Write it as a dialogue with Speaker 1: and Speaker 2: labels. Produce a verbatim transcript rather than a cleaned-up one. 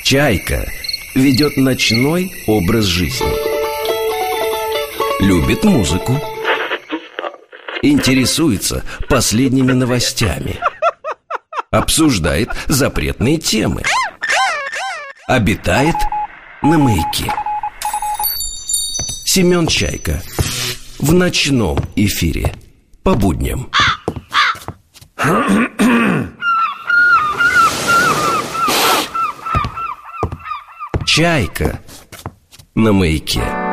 Speaker 1: Чайка ведет ночной образ жизни. Любит музыку. Интересуется последними новостями. Обсуждает запретные темы. Обитает на маяке. Семен Чайка в ночном эфире по будням. Чайка на маяке.